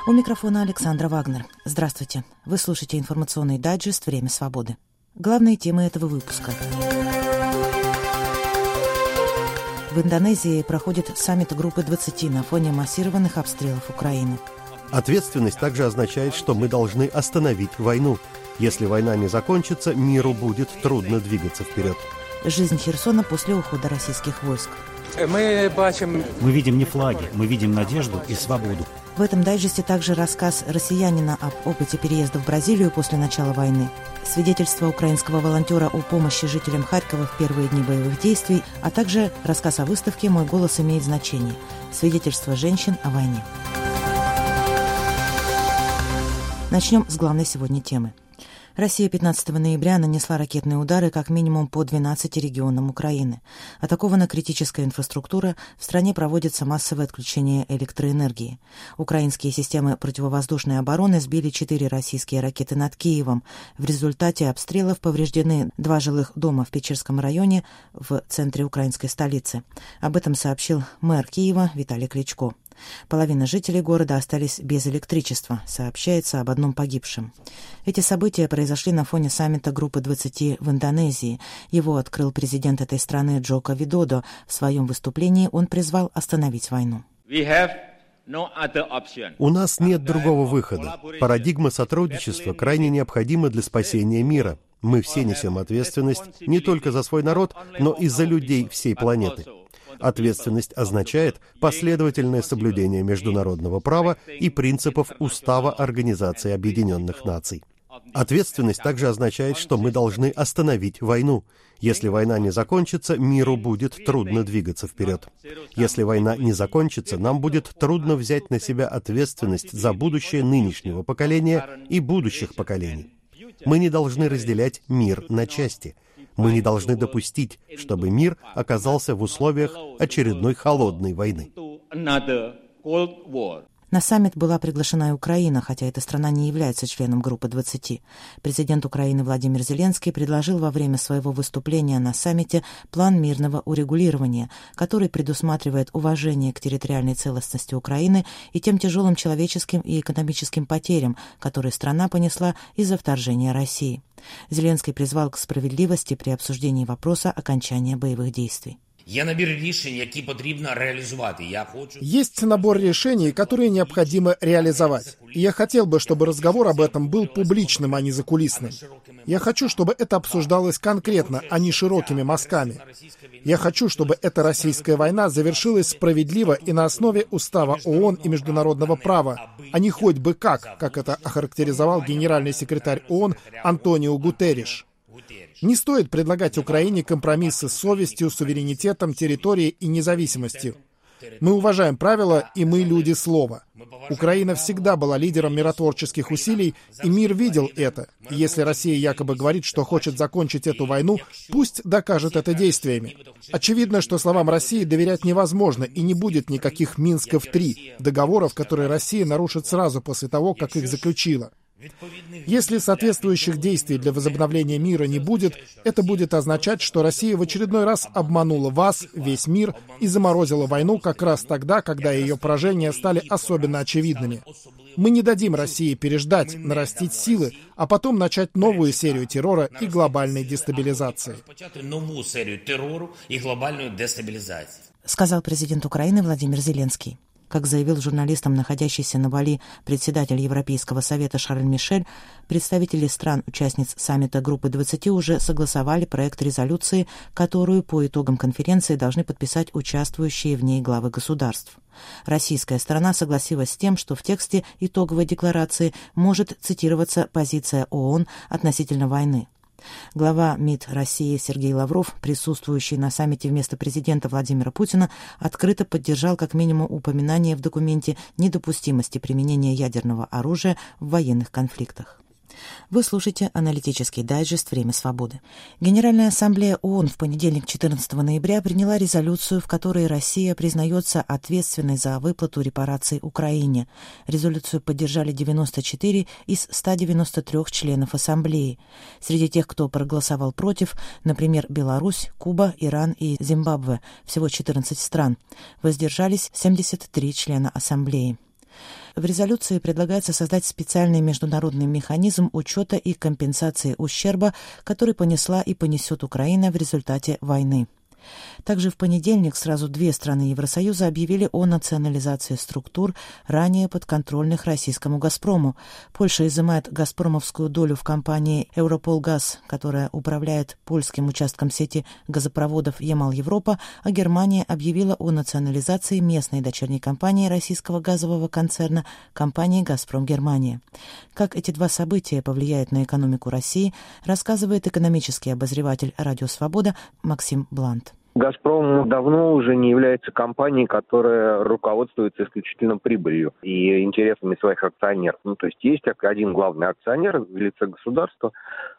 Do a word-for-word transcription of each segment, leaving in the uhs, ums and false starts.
У микрофона Александра Вагнер. Здравствуйте. Вы слушаете информационный дайджест «Время свободы». Главные темы этого выпуска. В Индонезии проходит саммит группы двадцати на фоне массированных обстрелов Украины. Ответственность также означает, что мы должны остановить войну. Если война не закончится, миру будет трудно двигаться вперед. Жизнь Херсона после ухода российских войск. Мы видим не флаги, мы видим надежду и свободу. В этом дайджесте также рассказ россиянина об опыте переезда в Бразилию после начала войны, свидетельство украинского волонтера о помощи жителям Харькова в первые дни боевых действий, а также рассказ о выставке «Мой голос имеет значение», свидетельство женщин о войне. Начнем с главной сегодня темы. Россия пятнадцатого ноября нанесла ракетные удары как минимум по двенадцати регионам Украины. Атакована критическая инфраструктура, в стране проводится массовое отключение электроэнергии. Украинские системы противовоздушной обороны сбили четыре российские ракеты над Киевом. В результате обстрелов повреждены два жилых дома в Печерском районе в центре украинской столицы. Об этом сообщил мэр Киева Виталий Кличко. Половина жителей города остались без электричества, сообщается об одном погибшем. Эти события произошли на фоне саммита группы двадцати в Индонезии. Его открыл президент этой страны Джоко Видодо. В своем выступлении он призвал остановить войну. У нас нет другого выхода. Парадигма сотрудничества крайне необходима для спасения мира. Мы все несем ответственность не только за свой народ, но и за людей всей планеты. Ответственность означает последовательное соблюдение международного права и принципов Устава Организации Объединенных Наций. Ответственность также означает, что мы должны остановить войну. Если война не закончится, миру будет трудно двигаться вперед. Если война не закончится, нам будет трудно взять на себя ответственность за будущее нынешнего поколения и будущих поколений. Мы не должны разделять мир на части. Мы не должны допустить, чтобы мир оказался в условиях очередной холодной войны. На саммит была приглашена и Украина, хотя эта страна не является членом группы двадцати. Президент Украины Владимир Зеленский предложил во время своего выступления на саммите план мирного урегулирования, который предусматривает уважение к территориальной целостности Украины и тем тяжелым человеческим и экономическим потерям, которые страна понесла из-за вторжения России. Зеленский призвал к справедливости при обсуждении вопроса окончания боевых действий. Есть набор решений, которые необходимо реализовать. И я хотел бы, чтобы разговор об этом был публичным, а не закулисным. Я хочу, чтобы это обсуждалось конкретно, а не широкими мазками. Я хочу, чтобы эта российская война завершилась справедливо и на основе Устава ООН и международного права, а не хоть бы как, как это охарактеризовал генеральный секретарь ООН Антонио Гутерриш. Не стоит предлагать Украине компромиссы с совестью, суверенитетом, территорией и независимостью. Мы уважаем правила, и мы люди слова. Украина всегда была лидером миротворческих усилий, и мир видел это. И если Россия якобы говорит, что хочет закончить эту войну, пусть докажет это действиями. Очевидно, что словам России доверять невозможно, и не будет никаких Минсков-три, договоров, которые Россия нарушит сразу после того, как их заключила. Если соответствующих действий для возобновления мира не будет, это будет означать, что Россия в очередной раз обманула вас, весь мир, и заморозила войну как раз тогда, когда ее поражения стали особенно очевидными. Мы не дадим России переждать, нарастить силы, а потом начать новую серию террора и глобальной дестабилизации. Сказал президент Украины Владимир Зеленский. Как заявил журналистам находящийся на Бали председатель Европейского совета Шарль Мишель, представители стран-участниц саммита группы двадцати уже согласовали проект резолюции, которую по итогам конференции должны подписать участвующие в ней главы государств. Российская сторона согласилась с тем, что в тексте итоговой декларации может цитироваться позиция ООН относительно войны. Глава МИД России Сергей Лавров, присутствующий на саммите вместо президента Владимира Путина, открыто поддержал как минимум упоминание в документе недопустимости применения ядерного оружия в военных конфликтах. Вы слушаете аналитический дайджест «Время свободы». Генеральная ассамблея ООН в понедельник, четырнадцатого ноября, приняла резолюцию, в которой Россия признается ответственной за выплату репараций Украине. Резолюцию поддержали девяносто четыре из ста девяноста трёх членов ассамблеи. Среди тех, кто проголосовал против, например, Беларусь, Куба, Иран и Зимбабве, всего четырнадцать стран. Воздержались семьдесят три члена ассамблеи. В резолюции предлагается создать специальный международный механизм учета и компенсации ущерба, который понесла и понесет Украина в результате войны. Также в понедельник сразу две страны Евросоюза объявили о национализации структур, ранее подконтрольных российскому «Газпрому». Польша изымает «Газпромовскую» долю в компании «Европолгаз», которая управляет польским участком сети газопроводов «Ямал-Европа», а Германия объявила о национализации местной дочерней компании российского газового концерна компании «Газпром Германия». Как эти два события повлияют на экономику России, рассказывает экономический обозреватель «Радио Свобода» Максим Блант. «Газпром» давно уже не является компанией, которая руководствуется исключительно прибылью и интересами своих акционеров. Ну, то есть есть один главный акционер в лице государства,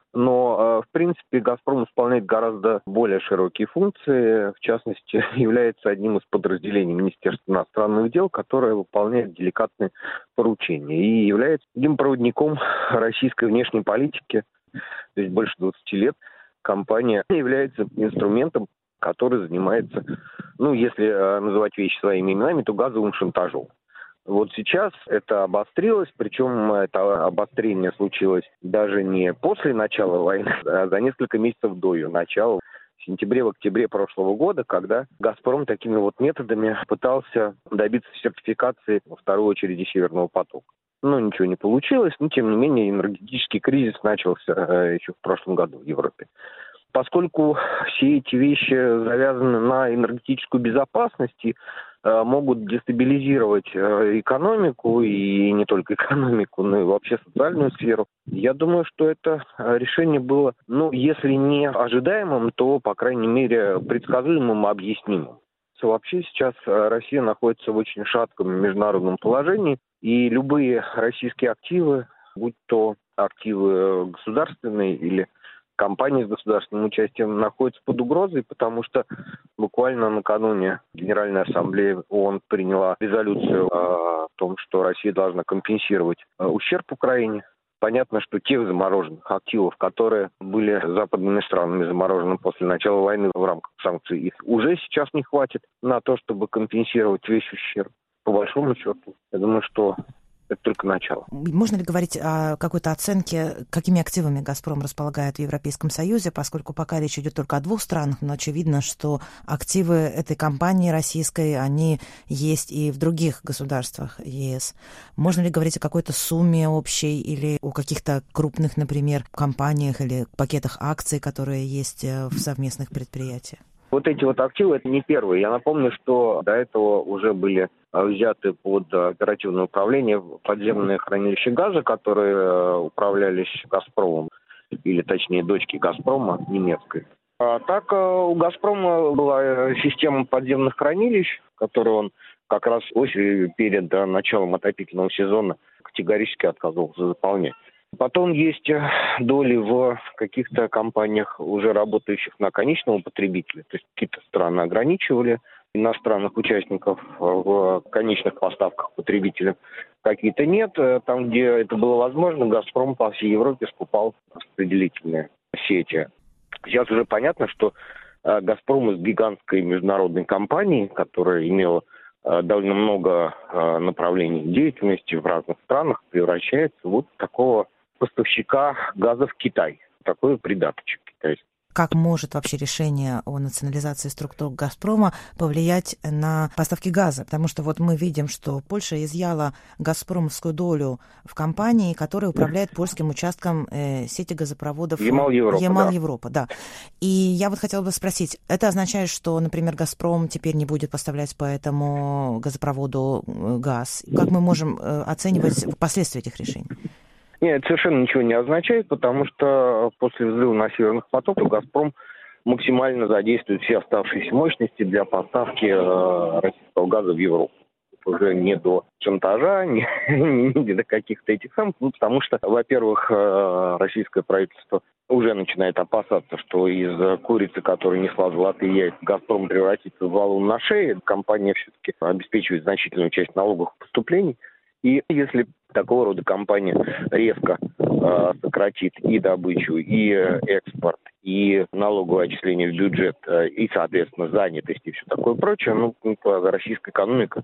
но, в принципе, «Газпром» исполняет гораздо более широкие функции. В частности, является одним из подразделений Министерства иностранных дел, которое выполняет деликатные поручения и является одним проводником российской внешней политики. То есть больше двадцати лет компания является инструментом, который занимается, ну, если э, называть вещи своими именами, то газовым шантажом. Вот сейчас это обострилось, причем это обострение случилось даже не после начала войны, а за несколько месяцев до ее начала, в сентябре, в октябре прошлого года, когда «Газпром» такими вот методами пытался добиться сертификации, во вторую очередь, «Северного потока». Но ничего не получилось, но, тем не менее, энергетический кризис начался э, еще в прошлом году в Европе. Поскольку все эти вещи завязаны на энергетическую безопасность и э, могут дестабилизировать э, экономику, и не только экономику, но и вообще социальную сферу, я думаю, что это решение было, ну, если не ожидаемым, то, по крайней мере, предсказуемым и объяснимым. Вообще сейчас Россия находится в очень шатком международном положении, и любые российские активы, будь то активы государственные или компании с государственным участием, находятся под угрозой, потому что буквально накануне Генеральная ассамблея ООН приняла резолюцию о том, что Россия должна компенсировать ущерб Украине. Понятно, что тех замороженных активов, которые были западными странами заморожены после начала войны в рамках санкций, их уже сейчас не хватит на то, чтобы компенсировать весь ущерб. По большому счету, я думаю, что это только начало. Можно ли говорить о какой-то оценке, какими активами «Газпром» располагает в Европейском Союзе, поскольку пока речь идет только о двух странах, но очевидно, что активы этой компании российской, они есть и в других государствах ЕС. Можно ли говорить о какой-то сумме общей или о каких-то крупных, например, компаниях или пакетах акций, которые есть в совместных предприятиях? Вот эти вот активы, это не первые. Я напомню, что до этого уже были взяты под оперативное управление подземные хранилища газа, которые управлялись «Газпромом», или точнее дочки «Газпрома» немецкой. А так у «Газпрома» была система подземных хранилищ, которую он как раз осенью перед началом отопительного сезона категорически отказывался заполнять. Потом есть доли в каких-то компаниях, уже работающих на конечного потребителя. То есть какие-то страны ограничивали иностранных участников в конечных поставках потребителям. Какие-то нет. Там, где это было возможно, «Газпром» по всей Европе скупал распределительные сети. Сейчас уже понятно, что «Газпром» из гигантской международной компании, которая имела довольно много направлений деятельности в разных странах, превращается в вот такого поставщика газа в Китай. Такой придаточек китайский. Как может вообще решение о национализации структур «Газпрома» повлиять на поставки газа? Потому что вот мы видим, что Польша изъяла «Газпромовскую» долю в компании, которая управляет польским участком э, сети газопроводов Ямал-Европа. Ямал-Европа, да. да. И я вот хотела бы спросить, это означает, что, например, «Газпром» теперь не будет поставлять по этому газопроводу газ? Как мы можем э, оценивать последствия этих решений? Нет, это совершенно ничего не означает, потому что после взрыва на северных потоках «Газпром» максимально задействует все оставшиеся мощности для поставки э, российского газа в Европу. Уже не до шантажа, не, не до каких-то этих самых, ну, потому что, во-первых, э, российское правительство уже начинает опасаться, что из курицы, которая несла золотые яйца, «Газпром» превратится в валун на шее. Компания все-таки обеспечивает значительную часть налоговых поступлений. И если такого рода компания резко э, сократит и добычу, и экспорт, и налоговое отчисление в бюджет, э, и, соответственно, занятость и все такое прочее, ну, российская экономика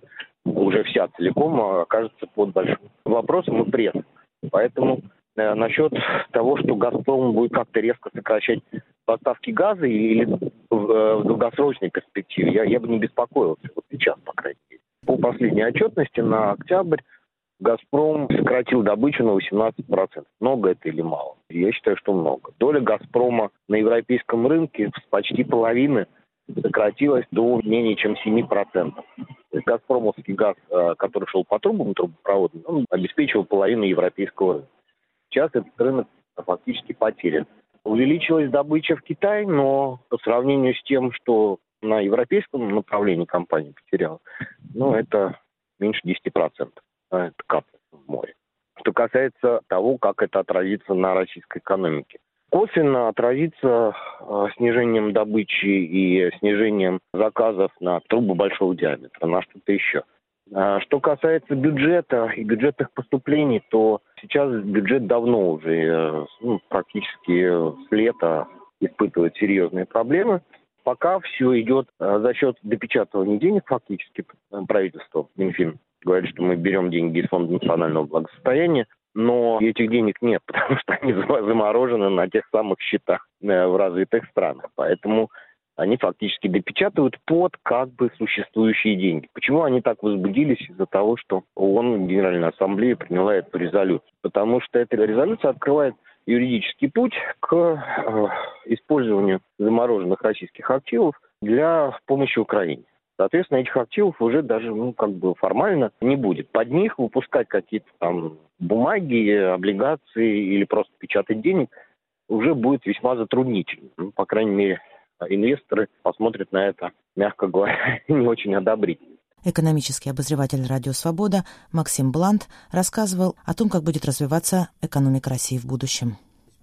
уже вся целиком окажется под большим вопросом и прессом. Поэтому э, насчет того, что «Газпром» будет как-то резко сокращать поставки газа или в, э, в долгосрочной перспективе, я, я бы не беспокоился, вот сейчас, по крайней мере. По последней отчетности на октябрь «Газпром» сократил добычу на восемнадцать процентов. Много это или мало? Я считаю, что много. Доля «Газпрома» на европейском рынке с почти половины сократилась до менее чем семь процентов. То есть «Газпромовский» газ, который шел по трубам трубопроводным, он обеспечивал половину европейского рынка. Сейчас этот рынок фактически потерян. Увеличилась добыча в Китае, но по сравнению с тем, что на европейском направлении компания потеряла, ну, это меньше десять процентов. Это капля в море. Что касается того, как это отразится на российской экономике. Косвенно отразится э, снижением добычи и снижением заказов на трубы большого диаметра, на что-то еще. А что касается бюджета и бюджетных поступлений, то сейчас бюджет давно уже, э, ну, практически с лета испытывает серьезные проблемы. Пока все идет э, за счет допечатывания денег фактически правительства, Минфин говорит, что мы берем деньги из Фонда национального благосостояния, но этих денег нет, потому что они заморожены на тех самых счетах в развитых странах. Поэтому они фактически допечатывают под как бы существующие деньги. Почему они так возбудились? Из-за того, что ООН, Генеральная Ассамблея, приняла эту резолюцию. Потому что эта резолюция открывает юридический путь к э, использованию замороженных российских активов для помощи Украине. Соответственно, этих активов уже даже, ну, как бы формально не будет. Под них выпускать какие-то там бумаги, облигации или просто печатать денег уже будет весьма затруднительно. Ну, по крайней мере, инвесторы посмотрят на это, мягко говоря, не очень одобрительно. Экономический обозреватель «Радио Свобода» Максим Блант рассказывал о том, как будет развиваться экономика России в будущем.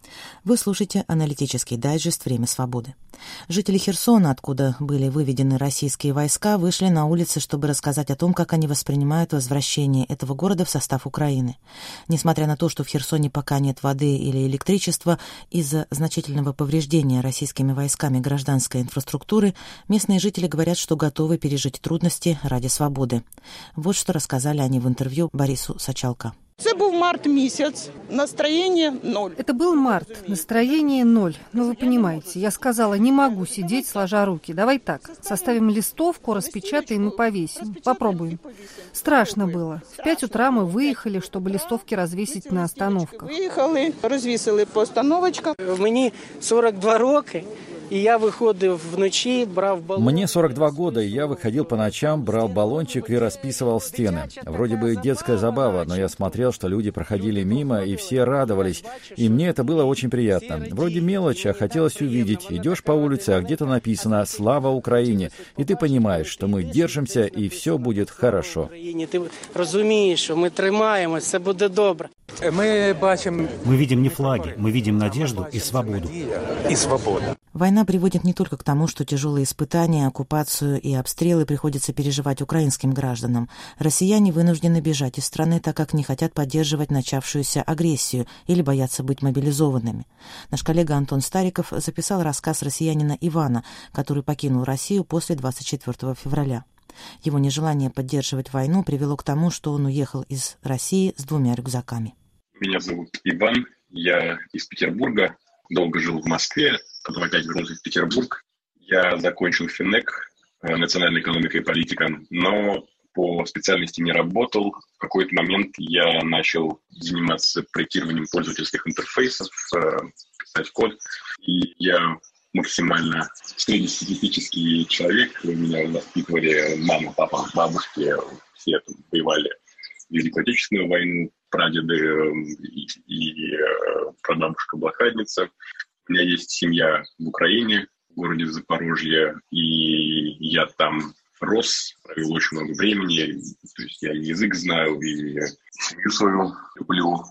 Вы слушаете аналитический дайджест «Время свободы». Жители Херсона, откуда были выведены российские войска, вышли на улицы, чтобы рассказать о том, как они воспринимают возвращение этого города в состав Украины. Несмотря на то, что в Херсоне пока нет воды или электричества, из-за значительного повреждения российскими войсками гражданской инфраструктуры, местные жители говорят, что готовы пережить трудности ради свободы. Вот что рассказали они в интервью Борису Сачалко. Это был март месяц, настроение ноль. Это был март, настроение ноль. Но вы понимаете, я сказала, не могу сидеть сложа руки. Давай так, составим листовку, распечатаем и повесим. Попробуем. Страшно было. В пять утра мы выехали, чтобы листовки развесить на остановках. Выехали, розвісили по остановочкам. Мені сорок два роки. И я выходил вночи, брал баллон. Мне сорок два года, и я выходил по ночам, брал баллончик и расписывал стены. Вроде бы детская забава, но я смотрел, что люди проходили мимо, и все радовались. И мне это было очень приятно. Вроде мелочь, а хотелось увидеть. Идешь по улице, а где-то написано «Слава Украине!» И ты понимаешь, что мы держимся, и все будет хорошо. Ты разумеешь, что мы тримаемся, все будет добре. Мы видим не флаги, мы видим надежду и свободу. И свободу. Война приводит не только к тому, что тяжелые испытания, оккупацию и обстрелы приходится переживать украинским гражданам. Россияне вынуждены бежать из страны, так как не хотят поддерживать начавшуюся агрессию или боятся быть мобилизованными. Наш коллега Антон Стариков записал рассказ россиянина Ивана, который покинул Россию после двадцать четвёртого февраля. Его нежелание поддерживать войну привело к тому, что он уехал из России с двумя рюкзаками. Меня зовут Иван, я из Петербурга, долго жил в Москве, потом опять вернулся в Петербург. Я закончил финэк, национальная экономика и политика, но по специальности не работал. В какой-то момент я начал заниматься проектированием пользовательских интерфейсов, писать код, и я максимально среднестатистический человек. Меня воспитывали мама, папа, бабушки, все там воевали в Великую Отечественную войну, прадеды и, и прабабушка блокадница. У меня есть семья в Украине, в городе Запорожье, и я там рос, провел очень много времени, то есть я язык знаю, и семью свою люблю.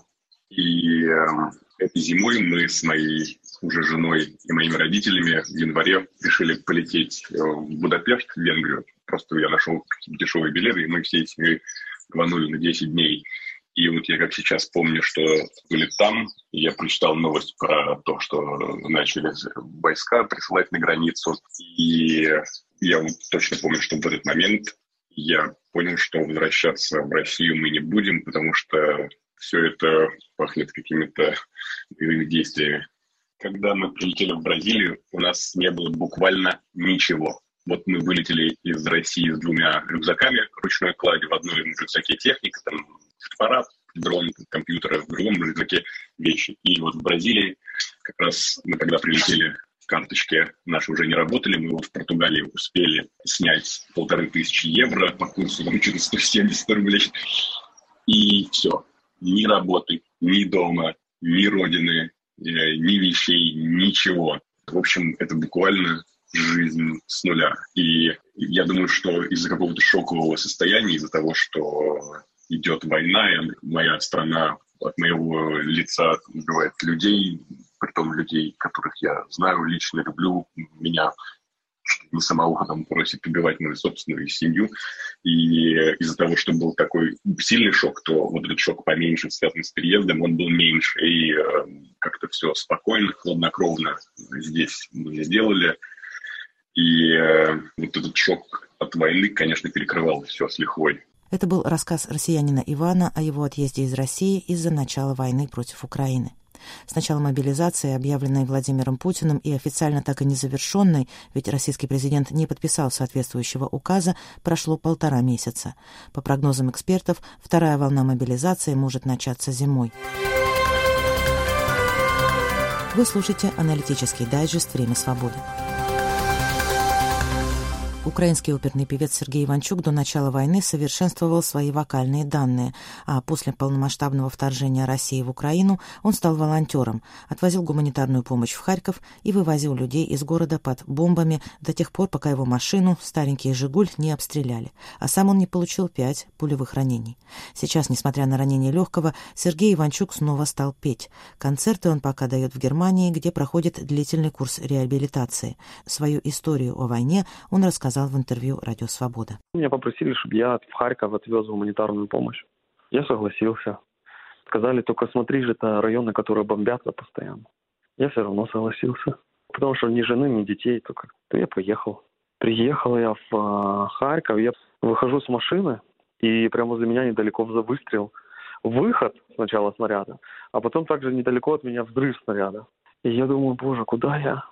И э, этой зимой мы с моей уже женой и моими родителями в январе решили полететь в Будапешт, в Венгрию. Просто я нашел дешевые билеты, и мы всей семьей рванули на десять дней. И вот я как сейчас помню, что были там, и я прочитал новость про то, что начали войска присылать на границу. И я вот точно помню, что в этот момент Я понял, что возвращаться в Россию мы не будем, потому что все это пахнет какими-то боевыми действиями. Когда мы прилетели в Бразилию, у нас не было буквально ничего. Вот мы вылетели из России с двумя рюкзаками ручной клади. В одном рюкзаке техника, там фотоаппарат, дрон, компьютер, в другом рюкзаке вещи. И вот в Бразилии как раз мы когда прилетели, карточки наши уже не работали. Мы вот в Португалии успели снять полторы тысячи евро по курсу, там что-то сто семьдесят рублей. И все. Ни работы, ни дома, ни родины, ни вещей, ничего. В общем, это буквально жизнь с нуля. И я думаю, что из-за какого-то шокового состояния, из-за того, что идет война, и моя страна от моего лица убивает людей, притом людей, которых я знаю, лично люблю, меня не самого там просит убивать мою собственную семью. И из-за того, что был такой сильный шок, то вот этот шок поменьше, связанный с переездом, он был меньше. И э, как-то все спокойно, хладнокровно здесь мы сделали. И э, вот этот шок от войны, конечно, перекрывал все с лихвой. Это был рассказ россиянина Ивана о его отъезде из России из-за начала войны против Украины. С начала мобилизации, объявленной Владимиром Путиным и официально так и не завершенной, ведь российский президент не подписал соответствующего указа, прошло полтора месяца. По прогнозам экспертов, вторая волна мобилизации может начаться зимой. Вы слушаете аналитический дайджест «Время свободы». Украинский оперный певец Сергей Иванчук до начала войны совершенствовал свои вокальные данные, а после полномасштабного вторжения России в Украину он стал волонтером, отвозил гуманитарную помощь в Харьков и вывозил людей из города под бомбами до тех пор, пока его машину, старенький «Жигуль», не обстреляли, а сам он не получил пять пулевых ранений. Сейчас, несмотря на ранение легкого, Сергей Иванчук снова стал петь. Концерты он пока дает в Германии, где проходит длительный курс реабилитации. Свою историю о войне он рассказал в интервью «Радио Свобода». Меня попросили, чтобы я в Харьков отвез гуманитарную помощь. Я согласился. Сказали, только смотри же, это районы, которые бомбятся постоянно. Я все равно согласился. Потому что ни жены, ни детей, только то я поехал. Приехал я в э, Харьков, я выхожу с машины, и прямо возле меня недалеко выстрел. Выход сначала снаряда, а потом также недалеко от меня взрыв снаряда. И я думаю, боже, куда я?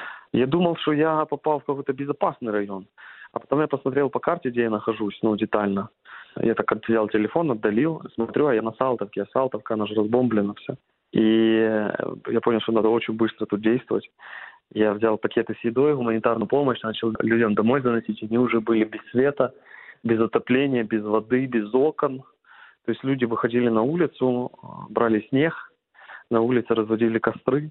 Я думал, что я попал в какой-то безопасный район. А потом я посмотрел по карте, где я нахожусь, ну, детально. Я так взял телефон, отдалил, смотрю, а я на Салтовке, а Салтовка, она же разбомблена вся. И я понял, что надо очень быстро тут действовать. Я взял пакеты с едой, гуманитарную помощь, начал людям домой заносить. Они уже были без света, без отопления, без воды, без окон. То есть люди выходили на улицу, брали снег, на улице разводили костры.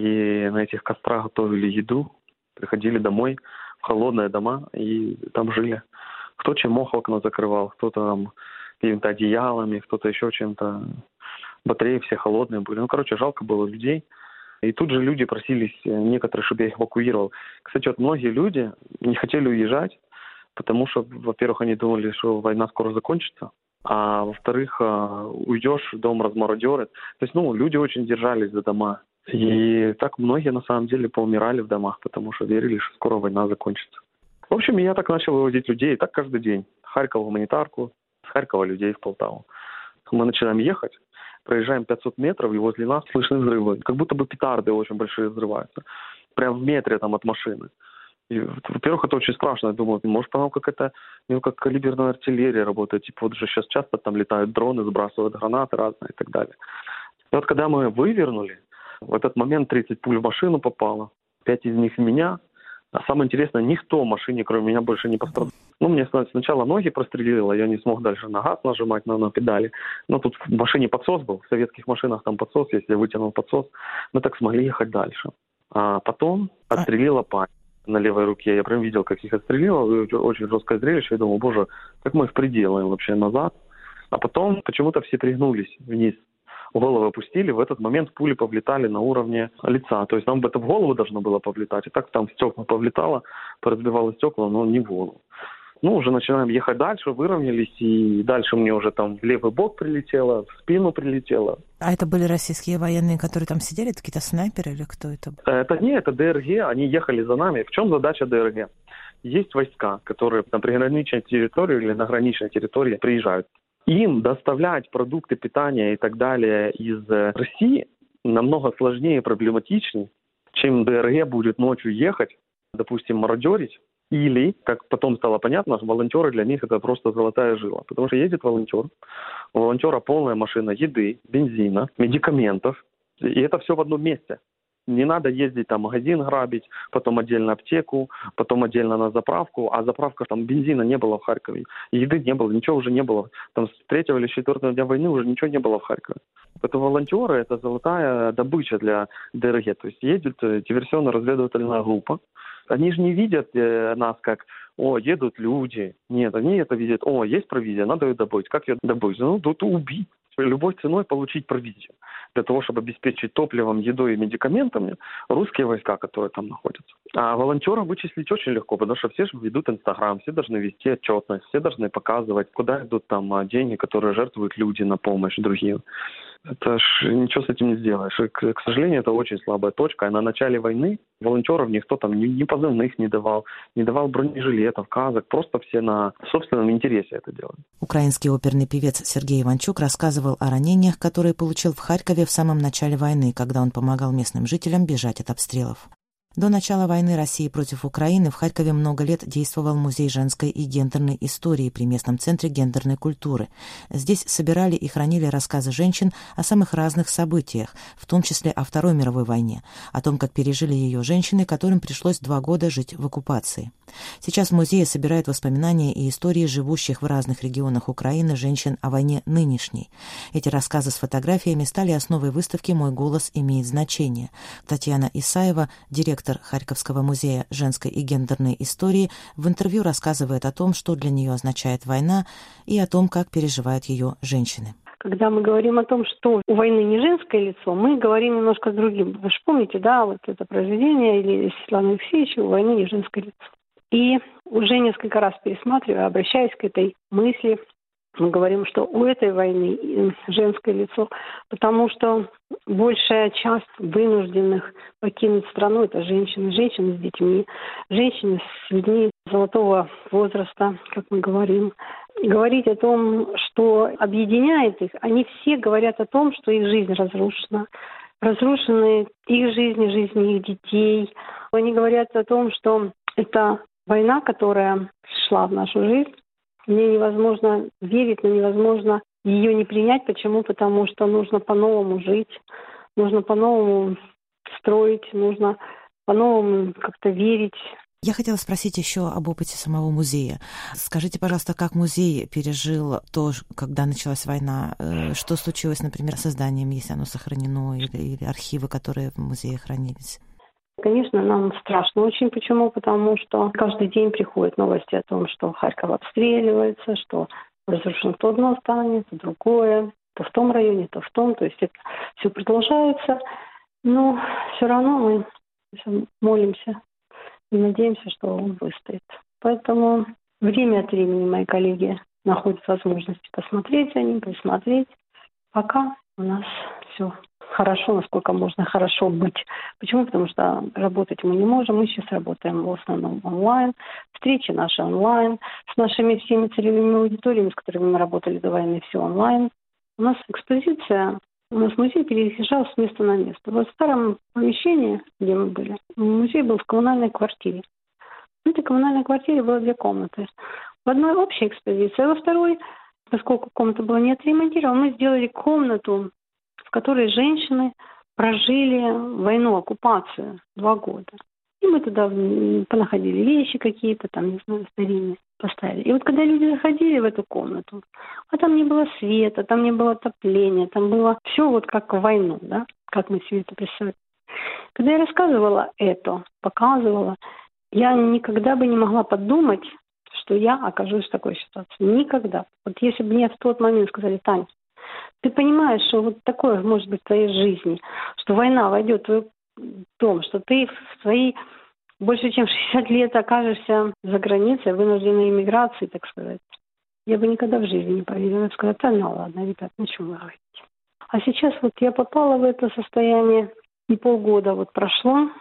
И на этих кострах готовили еду, приходили домой в холодные дома и там жили. Кто чем мог, окна закрывал, кто-то там какими-то одеялами, кто-то еще чем-то. Батареи все холодные были. Ну, короче, жалко было людей. И тут же люди просились, некоторые, чтобы я их эвакуировал. Кстати, вот многие люди не хотели уезжать, потому что, во-первых, они думали, что война скоро закончится. А во-вторых, уйдешь, дом размародерят. То есть, ну, люди очень держались за дома. И так многие, на самом деле, поумирали в домах, потому что верили, что скоро война закончится. В общем, я так начал вывозить людей, так каждый день. Харьков гуманитарку, с Харькова людей в Полтаву. Мы начинаем ехать, проезжаем пятьсот метров, и возле нас слышны взрывы. Как будто бы петарды очень большие взрываются. Прям в метре там от машины. И, во-первых, это очень страшно. Я думаю, может, по-моему, как это, ну, как калиберная артиллерия работает. Типа вот же сейчас часто там летают дроны, сбрасывают гранаты разные и так далее. И вот когда мы вывернули, в этот момент тридцать пуль в машину попало. Пять из них в меня. А самое интересное, никто в машине, кроме меня, больше не пострадал. Ну, мне сначала ноги прострелило, я не смог дальше на газ нажимать, на, на педали. Но тут в машине подсос был, в советских машинах там подсос, если я вытянул подсос, мы так смогли ехать дальше. А потом отстрелила память на левой руке. Я прям видел, как их отстрелило. Очень жесткое зрелище. Я думал, боже, как мы их приделаем вообще назад. А потом почему-то все пригнулись вниз. Головы опустили, в этот момент пули повлетали на уровне лица. То есть нам бы это в голову должно было повлетать. И так там в стекла повлетало, поразбивало стекла, но не в голову. Ну, уже начинаем ехать дальше, выровнялись, и дальше мне уже там в левый бок прилетело, в спину прилетело. А это были российские военные, которые там сидели, какие-то снайперы или кто это был? Это не, это ДРГ, они ехали за нами. В чем задача ДРГ? есть войска, которые на приграничной территории или на граничной территории приезжают. Им доставлять продукты питания и так далее из России намного сложнее и проблематичнее, чем ДРГ будет ночью ехать, допустим, мародерить. Или, как потом стало понятно, волонтеры для них это просто золотая жила. Потому что едет волонтер, у волонтера полная машина еды, бензина, медикаментов. И это все в одном месте. Не надо ездить там магазин грабить, потом отдельно аптеку, потом отдельно на заправку. А заправка, там бензина не было в Харькове, еды не было, ничего уже не было. Там с третьего или четвертого дня войны уже ничего не было в Харькове. Это волонтеры, это золотая добыча для ДРГ. То есть едет диверсионно-разведывательная группа. Они же не видят э, нас как, о, едут люди. Нет, они это видят, о, есть провизия, надо ее добыть. Как ее добыть? Ну, тут убить. Любой ценой получить провизию. Для того, чтобы обеспечить топливом, едой и медикаментами русские войска, которые там находятся. А волонтеров вычислить очень легко, потому что все же ведут Инстаграм, все должны вести отчетность, все должны показывать, куда идут там деньги, которые жертвуют люди на помощь другим. Это ж ничего с этим не сделаешь. И, к, к сожалению, это очень слабая точка. И на начале войны волонтеров никто там ни, ни позывных не давал, не давал бронежилетов, касок. Просто все на собственном интересе это делали. Украинский оперный певец Сергей Иванчук рассказывал о ранениях, которые получил в Харькове в самом начале войны, когда он помогал местным жителям бежать от обстрелов. До начала войны России против Украины в Харькове много лет действовал Музей женской и гендерной истории при местном центре гендерной культуры. Здесь собирали и хранили рассказы женщин о самых разных событиях, в том числе о Второй мировой войне, о том, как пережили ее женщины, которым пришлось два года жить в оккупации. Сейчас в музее собирают воспоминания и истории живущих в разных регионах Украины женщин о войне нынешней. Эти рассказы с фотографиями стали основой выставки «Мой голос имеет значение». Татьяна Исаева, директор Харьковского музея женской и гендерной истории, в интервью рассказывает о том, что для нее означает война, и о том, как переживают ее женщины. Когда мы говорим о том, что у войны не женское лицо, мы говорим немножко с другим. Вы же помните, да, вот это произведение или Светланы Алексеевича «У войны не женское лицо». И уже несколько раз пересматривая, обращаясь к этой мысли, мы говорим, что у этой войны женское лицо, потому что большая часть вынужденных покинуть страну – это женщины, женщины с детьми, женщины с людьми золотого возраста, как мы говорим. Говорить о том, что объединяет их, они все говорят о том, что их жизнь разрушена. Разрушены их жизни, жизни их детей. Они говорят о том, что это война, которая шла в нашу жизнь. Мне невозможно верить, но невозможно ее не принять. Почему? Потому что нужно по-новому жить, нужно по-новому строить, нужно по-новому как-то верить. Я хотела спросить еще об опыте самого музея. Скажите, пожалуйста, как музей пережил то, когда началась война? Что случилось, например, с созданием, если оно сохранено, или, или архивы, которые в музее хранились? Конечно, нам страшно очень. Почему? Потому что каждый день приходят новости о том, что Харьков обстреливается, что разрушено то одно здание, то другое, то в том районе, то в том. То есть это все продолжается. Но все равно мы молимся и надеемся, что он выстоит. Поэтому время от времени мои коллеги находят возможность посмотреть за ним, присмотреть. Пока у нас все хорошо, насколько можно хорошо быть. Почему? Потому что работать мы не можем. Мы сейчас работаем в основном онлайн. Встречи наши онлайн. С нашими всеми целевыми аудиториями, с которыми мы работали до войны, все онлайн. У нас экспозиция, у нас музей переезжал с места на место. Вот в старом помещении, где мы были, музей был в коммунальной квартире. В этой коммунальной квартире было две комнаты. В одной общая экспозиция, а во второй, поскольку комната была не отремонтирована, мы сделали комнату, в которой женщины прожили войну, оккупацию два года. И мы туда понаходили вещи какие-то, там, не знаю, старинные, поставили. И вот когда люди заходили в эту комнату, а там не было света, там не было отопления, там было все вот как в войну, да, как мы себе это представляем. Когда я рассказывала это, показывала, я никогда бы не могла подумать, что я окажусь в такой ситуации. Никогда. Вот если бы мне в тот момент сказали: Тань, ты понимаешь, что вот такое может быть в твоей жизни, что война войдет в твой дом, что ты в свои больше чем шестьдесят лет окажешься за границей, вынужденной эмиграции, так сказать. Я бы никогда в жизни не поверила. Я бы сказала: да, ну ладно, ребят, ну что вы говорите. А сейчас вот я попала в это состояние, и полгода вот прошло,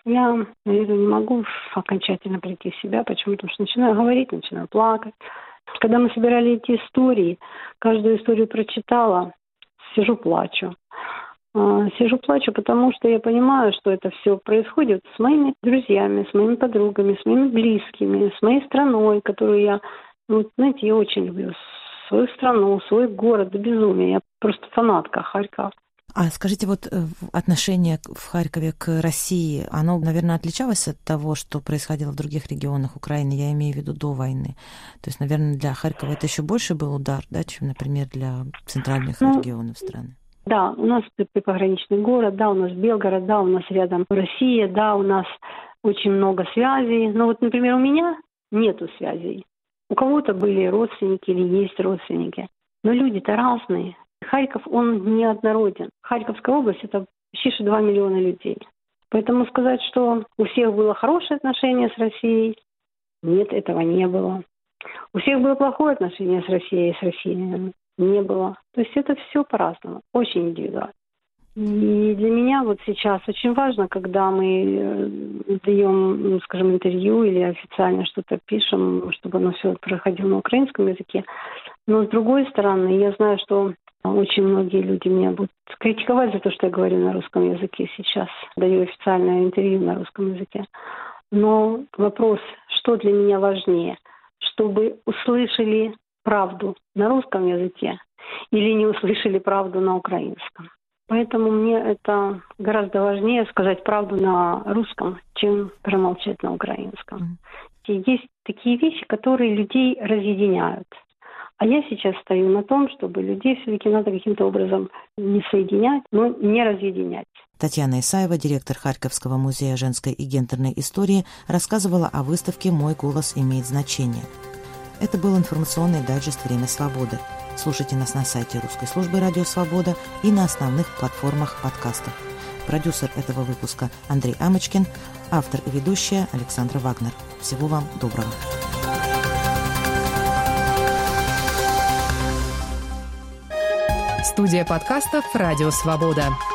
Я, наверное, не могу окончательно прийти в себя. Почему? Потому что начинаю говорить, начинаю плакать. Когда мы собирали эти истории, каждую историю прочитала, сижу, плачу. Сижу, плачу, потому что я понимаю, что это все происходит с моими друзьями, с моими подругами, с моими близкими, с моей страной, которую я, ну, знаете, я очень люблю свою страну, свой город до безумия. Я просто фанатка Харькова. А скажите, вот отношение в Харькове к России, оно, наверное, отличалось от того, что происходило в других регионах Украины, я имею в виду до войны? То есть, наверное, для Харькова это еще больше был удар, да, чем, например, для центральных ну, регионов страны? Да, у нас пограничный город, да, у нас Белгород, да, у нас рядом Россия, да, у нас очень много связей. Но вот, например, у меня нету связей. У кого-то были родственники или есть родственники. Но люди-то разные. Харьков, он неоднороден. Харьковская область – это почти два миллиона людей. Поэтому сказать, что у всех было хорошее отношение с Россией, нет, этого не было. У всех было плохое отношение с Россией и с Россией, не было. То есть это все по-разному, очень индивидуально. И для меня вот сейчас очень важно, когда мы даем, ну, скажем, интервью или официально что-то пишем, чтобы оно все проходило на украинском языке. Но с другой стороны, я знаю, что очень многие люди меня будут критиковать за то, что я говорю на русском языке сейчас. Даю официальное интервью на русском языке. Но вопрос, что для меня важнее, чтобы услышали правду на русском языке или не услышали правду на украинском. Поэтому мне это гораздо важнее сказать правду на русском, чем промолчать на украинском. Mm. Есть такие вещи, которые людей разъединяют. А я сейчас стою на том, чтобы людей все-таки надо каким-то образом не соединять, но не разъединять. Татьяна Исаева, директор Харьковского музея женской и гендерной истории, рассказывала о выставке «Мой голос имеет значение». Это был информационный дайджест «Время свободы». Слушайте нас на сайте Русской службы «Радио Свобода» и на основных платформах подкастов. Продюсер этого выпуска Андрей Амочкин, автор и ведущая Александра Вагнер. Всего вам доброго. Студия подкастов «Радио Свобода».